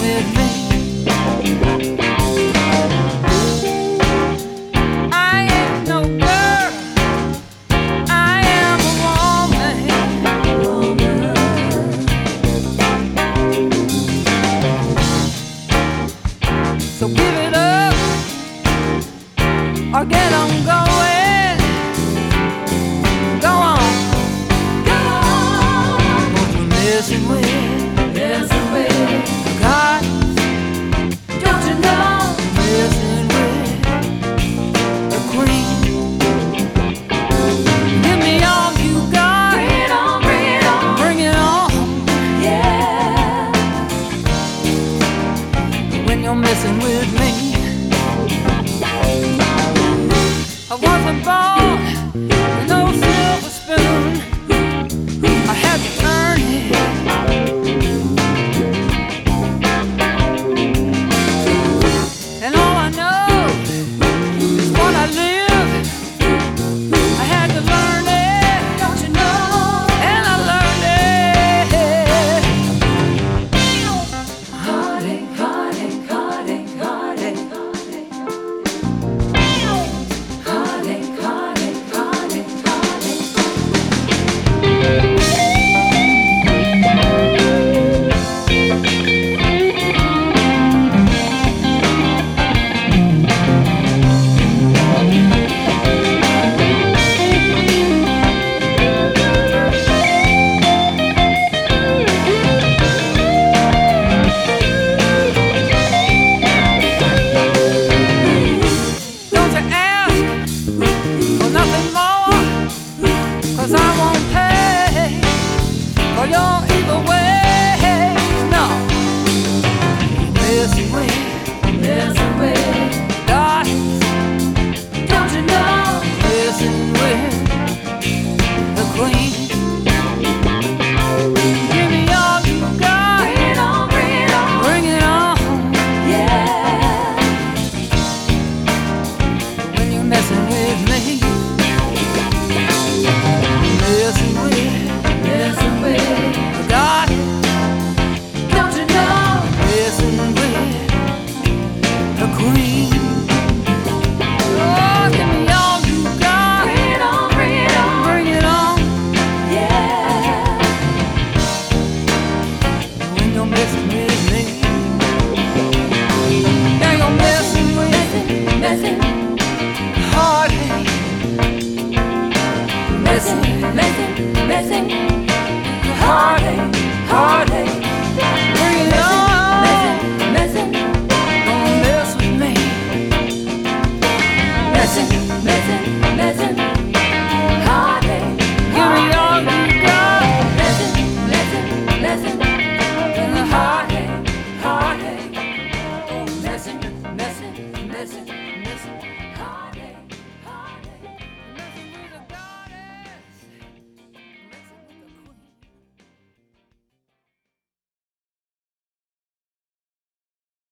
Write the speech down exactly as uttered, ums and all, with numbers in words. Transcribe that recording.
with me. I ain't no girl, I am a woman. So give it up or get on going. Go on, go on. What you messing with, messing with God, don't you know? Messing with the Queen. Give me all you got. Bring it on, bring it on, bring it on. Yeah. When you're messing with me, I wasn't born with no silver spoon. I had to earn it. And all I know is what I live. I had to learn it, don't you know? And I learned it. Heartache, heartache, heartache, heartache. Heartache, heartache, heartache, heartache. Don't you ask for nothing more, 'cause I won't pay for your evil ways. No, messing with, messing with God, don't you know? Messing with the Queen. Give me all you got. Bring it on, bring it on, bring it on. Yeah. When you're messing with me, messing with, messing with God, don't you know? Messing with the Queen. Oh, give me all you got. Bring it on, bring it on, bring it on. Yeah. When you're messing with me, yeah, you're messing with, messing, heartache. Messing, messing, messing, heartache, heartache. Bring it on, messing, messing. Don't mess with me. Messing, messing, messing, heartache. Give me all you got. Messing, messing, messing.